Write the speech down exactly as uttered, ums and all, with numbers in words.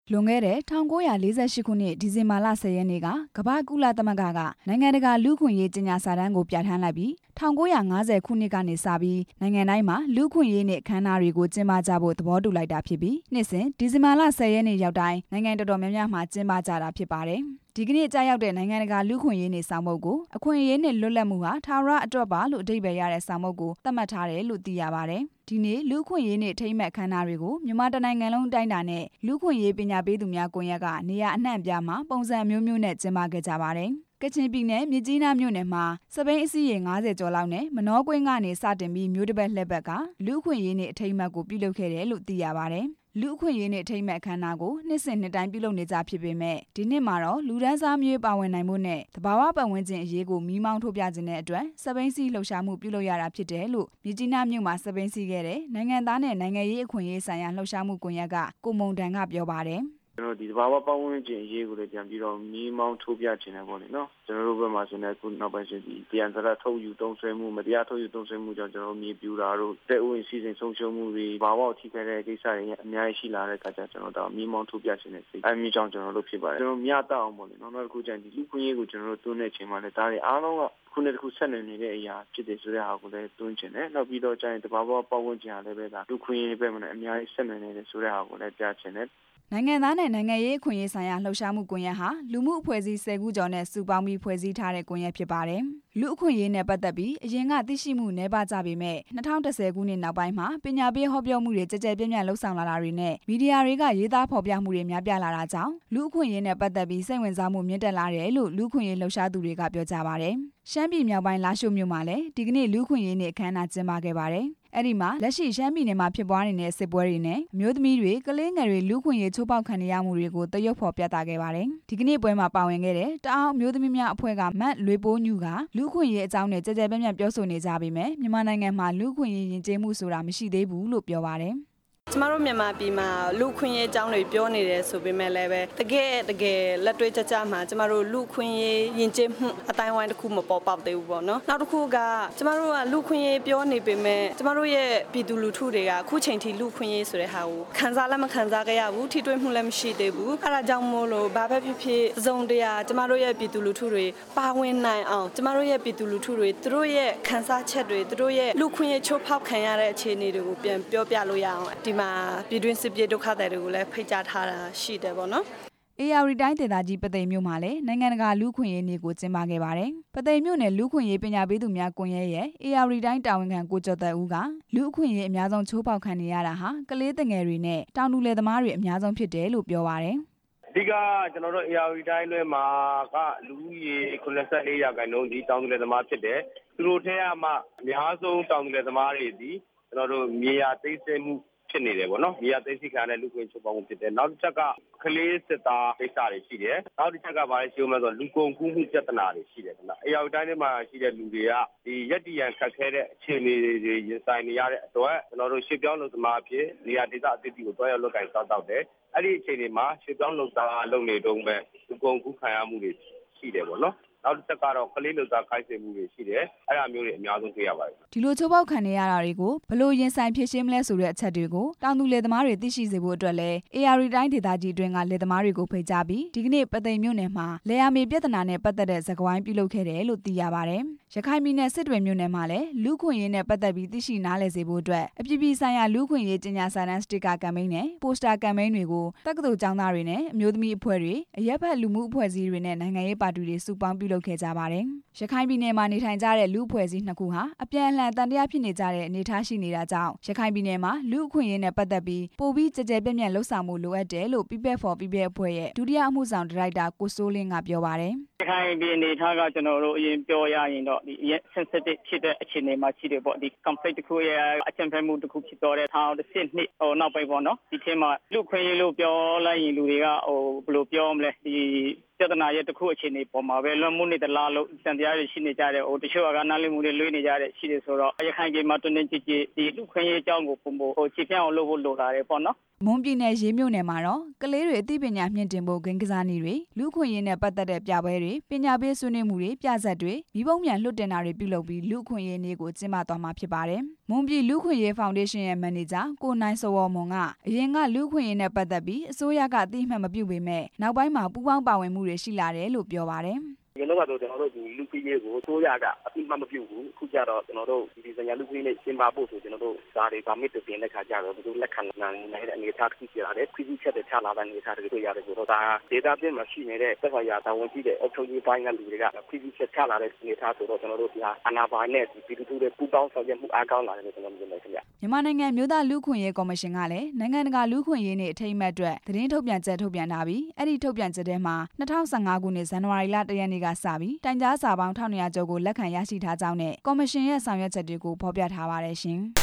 လွန်ခဲ့တဲ့၁၉၄၈ခုနှစ်ဒီဇင်ဘာလ၁၀ရက်နေ့ကကမ္ဘာ့ကုလသမဂ္ဂကနိုင်ငံတကာလူ့အခွင့်အရေးကြေညာစာတမ်းကိုပြဋ္ဌာန်းလိုက်ပြီး၁၉၅၀ခုနှစ်ကနေစပြီးနိုင်ငံတိုင်းမှာလူ့အခွင့်အရေးနဲ့အခမ်းအနားတွေကိုကျင်းပကြဖို့သဘောတူလိုက်တာဖြစ်ပြီးနှစ်စဉ်ဒီဇင်ဘာလ၁၀ရက်နေ့ရောက်တိုင်းနိုင်ငံတော်တော်များများမှာကျင်းပကြတာဖြစ်ပါတယ်။ဒီကနေ့ကြာရောက်တဲ့နိုင်ငံတကာလူ့အခွင့်အရေးနေ့ဆောင်ပုဒ်ကိုအခွင့်အရေးနဲ့လွတ်လပ်မှုဟာထာဝရအတွက်ပါလို့အဓိပ္ပာယ်ရတဲ့ဆောင်ပုဒ်ကိုသတ်မှတ်ထားတယ်လို့သိရပါတယ်။ဒီနေ့လူ့အခွင့်အရေးနေ့ထိမ်းမှတ်အခမ်းအနားတွေကိုမြန်မာတိုင်းနိုင်ငံလုံးအတိုင်းအတာနဲ့လူ့အခွင့်အရေးပညာပေးသူများကွန်ရက်ကနေရာအနှံ့အပြားမှာပုံစံမျိုးမျိုးနဲ့ကျင်းပခဲ့ကြပါတယ်။ကချင်ပြည်နယ်မြစ်ကြီးနားမြို့နယ်မှာစပိန်အစီးရေ၅၀ကျော်လောက်နဲ့မနောကွင်းကနေစတင်ပြီးမြို့တစ်ပတ်လှည့်ပတ်ကလူ့အခွင့်အရေးနေ့အထိမ်းအမှတ်ကိုပြုလုပ်ခဲ့တယ်လို့သိရပါတယ်။လူ့အခွင့်အရေးနေ့အထိမ်းအမှတ်အခမ်းအနားကိုနှစ်စဉ်နှစ်တိုင်းပြုလုပ်နေကြဖြစ်ပေမဲ့ဒီနှစ်မှာတော့လူဒန်းစားမျိုးပါဝင်နိုင်မှုနဲ့သဘာဝပတ်ဝန်းကျင်အရေးကိုမီးမောင်းထိုးပြခြင်းတဲ့အတွက်စပိန်စီလှုပ်ရှားမှုပြုလုပ်ရတာဖြစ်တယ်လို့မြစ်ကြီးနားမြို့မှာစပိန်စီခဲ့တဲ့နိုင်ငံသားနဲ့နိုင်ငံရေးအခွင့်အရေးဆိုင်ရာလှုပ်ရှားမှုကွန်ရက်ကကိုမုံတန်ကပြောပါတယ်ကျွန်တော်ဒီသဘာဝပတ်ဝန်းကျင်အရေးကိုလည်းပြန်ပြီးတော့မီးမောင်းထိုးပြခြင်းတယ်ပေါ့လေနော်ကျွန်တော်တို့ဘက်မှာဆိုရင်အခုနောက်ပိုင်းဆိုဒီတရားစရထုတ်ယူတုံးဆွဲမှုမတရားထုတ်ယူတုံးဆွဲမှုကြောင့်ကျွန်တော်မြေပြူတာတို့တဲ့ဥယျာဉ်စီစဉ်ဆုံးရှုံးမှုတွေဘာဝထိခိုက်တဲ့ကိစ္စတွေအများကြီးရှိလာတဲ့အခါကျကျွန်တော်တို့မီးမောင်းထိုးပြခြင်းတယ်အဲမျိုးကြောင့်ကျွန်တော်တို့ဖြစ်ပါတယ်ကျွန်တော်မြတ်တောက်အောင်ပေါ့လေနောက်နောက်တစ်ခုကျရင်ဒီလူခွင့်ရေးကိုကျွန်တော်တို့တွန်းတဲ့ချိန်မှာလည်းဒါတွေအားလုံးကခုနှစ်တစ်ခုဆက်နေနေတဲ့အရာဖြစ်တယ်ဆိုတဲ့ဟာကိုလည်းတွန်းချင်တယ်နောက်ပြီးတော့ကျရင်တဘာဝပတ်ဝန်းကျင်လည်းပဲဒါလူခွင့်ရေးပဲမနဲ့အများကြီးဆက်နေနေတယ်ဆိုတဲ့ဟာကိုလည်းကြားချင်တယ်နိုင်ငံသားနဲ့နိုင်ငံရေးအခွင့်အရေးဆိုင်ရာလှုပ်ရှားမှုကွန်ရက်ဟာလူမှုအဖွဲ့အစည်း၁၀ခုကျော်နဲ့စုပေါင်းပြီးဖွဲ့စည်းထားတဲ့ကွန်ရက်ဖြစ်ပါတယ်။လူအခွင့်အရေးနဲ့ပတ်သက်ပြီးအရင်ကသိရှိမှုနည်းပါးကြပေမဲ့၂၀၁၀ခုနှစ်နောက်ပိုင်းမှာပညာပေးဟောပြောမှုတွေကြကြပြန့်ပြန့်လှုပ်ဆောင်လာတာတွေနဲ့မီဒီယာတွေကရေးသားဖော်ပြမှုတွေများပြားလာတာကြောင့်လူအခွင့်အရေးနဲ့ပတ်သက်ပြီးစိတ်ဝင်စားမှုမြင့်တက်လာတယ်လို့လူအခွင့်အရေးလှုပ်ရှားသူတွေကပြောကြပါတယ်။ရှမ်းပြည်မြောက်ပိုင်းလာရှိုးမြို့မှာလည်းဒီကနေ့လူအခွင့်အရေးနေ့အခမ်းအနားကျင်းပခဲ့ပါတယ်။အဲ့ဒီမှာလက်ရှိရှမ်းပြည်နယ်မှာဖြစ်ပွားနေတဲ့စစ်ပွဲတွေနဲ့အမျိုးသမီးတွေကလေးငယ်တွေလူ့အခွင့်အရေးချိုးဖောက်ခံနေရမှုတွေကိုသရုပ်ဖော်ပြသခဲ့ပါတယ်။ဒီကနေ့ပွဲမှာပါဝင်ခဲ့တဲ့တအောင်းအမျိုးသမီးများအဖွဲ့ကမတ်လွေပိုးညူကလူ့အခွင့်အရေးအကြောင်းနဲ့ကြကြပြန့်ပြန့်ပြောဆိုနေကြပေမဲ့မြန်မာနိုင်ငံမှာလူ့အခွင့်အရေးယဉ်ကျေးမှုဆိုတာမရှိသေးဘူးလို့ပြောပါတယ်။ကျမတို့မြန်မာပြည်မှာလူခွင့်ရေးအကြောင်းတွေပြောနေတယ်ဆိုပေမဲ့လည်းပဲတကယ်တကယ်လက်တွေ့ကြကြမှာကျမတို့လူခွင့်ရေးယဉ်ကျေးမှုအတိုင်းဝိုင်းတစ်ခုမပေါ်ပေါက်သေးဘူးပေါ့နော်နောက်တစ်ခုကကျမတို့ကလူခွင့်ရေးပြောနေပေမဲ့ကျမတို့ရဲ့ပြည်သူလူထုတွေကအခုချိန်ထိလူခွင့်ရေးဆိုတဲ့ဟာကိုခံစားလည်းမခံစားကြရဘူးထိတွေ့မှုလည်းမရှိသေးဘူးအဲဒါကြောင့်မို့လို့ဘာပဲဖြစ်ဖြစ်စုံတရားကျမတို့ရဲ့ပြည်သူလူထုတွေပါဝင်နိုင်အောင်ကျမတို့ရဲ့ပြည်သူလူထုတွေသူတို့ရဲ့ခံစားချက်တွေသူတို့ရဲ့လူခွင့်ရေးချိုးဖောက်ခံရတဲ့အခြေအနေတွေကိုပြန်ပြောပြလို့ရအောင်ဒီမှာပြည်တွင်းစစ်ပြေဒုက္ခသည်တွေကိုလည်းဖိတ်ကြားထားတာရှိတယ်ပေါ့နော်အေရရီတိုင်းဒေသကြီးပသိမ်မြို့မှာလည်းနိုင်ငံတကာလူ့ခွင့်ရေးနေ့ကိုကျင်းပခဲ့ပါတယ်။ပသိမ်မြို့နယ်လူ့ခွင့်ရေးပညာပေးသူများကွန်ရက်ရဲ့အေရရီတိုင်းတာဝန်ခံကိုကျော်သက်ဦးကလူ့ခွင့်ရေးအများဆုံးချိုးဖောက်ခံနေရတာဟာကလေးငယ်တွေနဲ့တောင်သူလယ်သမားတွေအများဆုံးဖြစ်တယ်လို့ပြောပါတယ်။အဓိကကျွန်တော်တို့အေရရီတိုင်းလွှဲမှာကလူဦးရေခုနှစ်ဆယ့်လေးရာခိုင်နှုန်းဒီတောင်သူလယ်သမားဖြစ်တယ်။သူတို့ထဲကမှအများဆုံးတောင်သူလယ်သမားတွေဒီကျွန်တော်တို့မြေယာသိမ်းဆည်းမှုဖြစ်နေတယ်ပေါ့နော်မြေယာသိမ်းဆီးခံတဲ့လူ့ခွင့်ချိုးဖောက်မှုဖြစ်တယ်နောက်တစ်ချက်ကကလေးစစ်သားကိစ္စတွေရှိတယ်နောက်တစ်ချက်ကဘာလဲရှိဦးမယ်ဆိုလူကုန်ကူးမှုပြဿနာတွေရှိတယ်ခင်ဗျအေရရီတိုင်းထဲမှာရှိတဲ့လူတွေကဒီရက်တီရန်ခက်ခဲတဲ့အခြေအနေတွေရင်ဆိုင်နေရတဲ့အတွက်ကျွန်တော်တို့ရှေ့ပြောင်းလုပ်သမားအဖြစ်နေရာဒေသအသီးသီးကိုတွားရောက်လုပ်ကိုင်စားတောက်တယ်အဲ့ဒီအခြေအနေမှာရှေ့ပြောင်းလုပ်သားလုပ်နေတုန်းပဲလူကုန်ကူးခံရမှုတွေရှိတယ်ပေါ့နော်နောက်တစ်ချက်ကတော့ကလေးလူသားခိုင်းစေမှုတွေရှိတယ်အဲ့ဒါမျိုးတွေအများဆုံးတွေ့ရပါတယ်ဒီလိုချိုးပေါက်ခံနေရတာတွေကိုဘလို့ရင်ဆိုင်ဖြေရှင်းမလဲဆိုတဲ့အချက်တွေကိုတောင်သူလယ်သမားတွေသိရှိစေဖို့အတွက်လည်းအေရရီတိုင်းဒေသကြီးအတွင်းကလယ်သမားတွေကိုဖိတ်ကြားပြီးဒီကနေ့ပသိမ်မြို့နယ်မှာလယ်ယာမြေပြဿနာနဲ့ပတ်သက်တဲ့စကားဝိုင်းပြုလုပ်ခဲ့တယ်လို့သိရပါတယ်ရခိုင်ပြည်နယ်စစ်တွေမြို့နယ်မှာလည်းလူခွင့်ရေးနဲ့ပတ်သက်ပြီးသိရှိနားလည်စေဖို့အတွက်အပြည်ပြည်ဆိုင်ရာလူခွင့်ရေးကြေညာစာတမ်းစတစ်ကာကမ်ပိန်းနဲ့ပိုစတာကမ်ပိန်းတွေကိုတက္ကသိုလ်ကျောင်းသားတွေနဲ့အမျိုးသမီးအဖွဲ့တွေအရက်ဖက်လူမှုအဖွဲ့အစည်းတွေနဲ့နိုင်ငံရေးပါတီတွေစုပေါင်းပြုလုပ်ခဲ့ကြပါတယ်ရခိုင်ပြည်နယ်မှာနေထိုင်ကြတဲ့လူအဖွဲ့အစည်းနှစ်ခုဟာအပြန်အလှန်တန်တရားဖြစ်နေကြတဲ့အနေအထားရှိနေတာကြောင့်ရခိုင်ပြည်နယ်မှာလူအခွင့်အရေးနဲ့ပတ်သက်ပြီးပိုပြီးကြကြပြန့်ပြန့်လှုပ်ဆောင်မှုလိုအပ်တယ်လို့ People for People အဖွဲ့ရဲ့ဒုတိယအမှုဆောင်ဒါရိုက်တာကိုစိုးလင်းကပြောပါတယ်ရခိုင်ပြည်အနေထားကကျွန်တော်တို့အရင်ပြောရရင်တော့ဒီ sensitive ဖြစ်တဲ့အခြေအနေမှာရှိတယ်ပေါ့ဒီ conflict တစ်ခုရဲ့အကြံဖက်မှုတစ်ခုဖြစ်တော့တဲ့ထောင်တစ်စစ်နှစ်ဟိုနောက်ပိုင်းပေါ့နော်ဒီထဲမှာလူခွင့်ရေးလို့ပြောလိုက်ရင်လူတွေကဟိုဘယ်လိုပြောမလဲဒီပြဿနာရဲ့တစ်ခုအခြေအနေပေါ်မှာပဲလွန်မှုနေတလားလို့စံတရားတွေရှိနေကြတယ်ဟိုတချို့ကနားလည်မှုတွေလွှဲနေကြတယ်ရှိတယ်ဆိုတော့ရခိုင်ပြည်မှာတွင်တွင်ကြည်ကြည်ဒီလူခွင့်ရေးအကြောင်းကိုပုံပေါ်ဟိုခြေပြအောင်လုပ်ဖို့လိုလာတယ်ပေါ့နော်မွန်ပြည်နယ်ရေးမြို့နယ်မှာတော့ကလေးတွေအသိပညာမြင့်တင်ဖို့ဂိမ်းကစားနည်းတွေလူခွင့်ရေးနဲ့ပတ်သက်တဲ့ပြပွဲတွေပညာပေးဆွေးနွေးမှုတွေပြဆက်တွေမိဘုံမြန်လွှတ်တင်တာတွေပြုလုပ်ပြီးလူခွင့်ရေးနေ့ကိုကျင်းပသွားမှာဖြစ်ပါတယ်။မွန်ပြည်လူခွင့်ရေးဖောင်ဒေးရှင်းရဲ့မန်နေဂျာကိုနိုင်စောဝေါ်မွန်ကအရင်ကလူခွင့်ရေးနဲ့ပတ်သက်ပြီးအစိုးရကအသိအမှတ်မပြုပေမဲ့နောက်ပိုင်းမှာပူးပေါင်းပါဝင်မှုတွေရှိလာတယ်လို့ပြောပါတယ်။ကျွန်တော်တို့ကျွန်တော်တို့ဒီလူကြီးရေးကိုဆိုရကအပြစ်မှမပြုဘူးအခုကြတော့ကျွန်တော်တို့ဒီစံရလူကြီးနဲ့ရှင်းပါဖို့ဆိုကျွန်တော်တို့ဒါတွေဗာမစ်တင်တဲ့ခါကြတော့သူလက်ခံနိုင်တဲ့အနေအထားကြီးကြရတယ်ခွင့်ပြုချက်တွေချလာတဲ့အနေအထားတွေတွေ့ရတယ်ဆိုတော့ဒါဒေတာပြင်မှာရှိနေတဲ့သက်ဆိုင်ရာတာဝန်ရှိတဲ့အုပ်ချုပ်ရေးပိုင်းကလူတွေကခွင့်ပြုချက်ချလာတဲ့အနေအထားဆိုတော့ကျွန်တော်တို့ဒီအာဏာပိုင်နဲ့ဒီပြည်သူတွေပူးပေါင်းဆောင်ရွက်မှုအားကောင်းလာတယ်လို့ကျွန်တော်မြင်တယ်ခင်ဗျမြန်မာနိုင်ငံမြို့သားလူခွင့်ရေးကော်မရှင်ကလည်းနိုင်ငံတကာလူခွင့်ရေးနေ့အထိမ်းအမှတ်အတွက်သတင်းထုတ်ပြန်ချက်ထုတ်ပြန်ထားပြီးအဲ့ဒီထုတ်ပြန်ချက်ထဲမှာ၂၀၁၅ခုနှစ်ဇန်နဝါရီလတရက်နေ့ကစပြီးတိုင်ကြားစာပေါင်းတစ်ထောင်နှစ်ရာကျော်ကိုလက်ခံရရှိထားကြောင်းနဲ့ကော်မရှင်ရဲ့ဆောင်ရွက်ချက်တွေကိုဖော်ပြထားပါတယ်ရှင်။